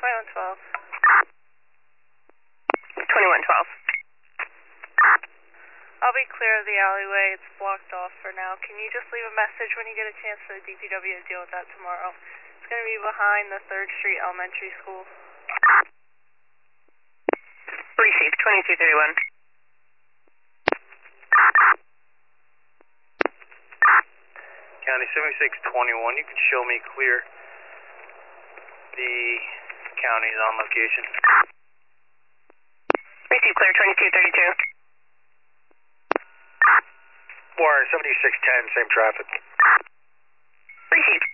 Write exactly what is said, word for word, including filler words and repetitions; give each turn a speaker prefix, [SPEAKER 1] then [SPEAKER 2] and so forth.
[SPEAKER 1] twenty-one twelve. twenty-one twelve. I'll be clear of the alleyway. It's blocked off for now. Can you just leave a message when you get a chance for the D P W to deal with that tomorrow? It's going to be behind the third Street Elementary School. Received, twenty-two thirty-one.
[SPEAKER 2] County seventy-six twenty-one, you can show me clear. The county's on location.
[SPEAKER 1] Received, clear, twenty-two thirty-two.
[SPEAKER 2] Warren, seventy-six ten, same traffic.
[SPEAKER 1] Received.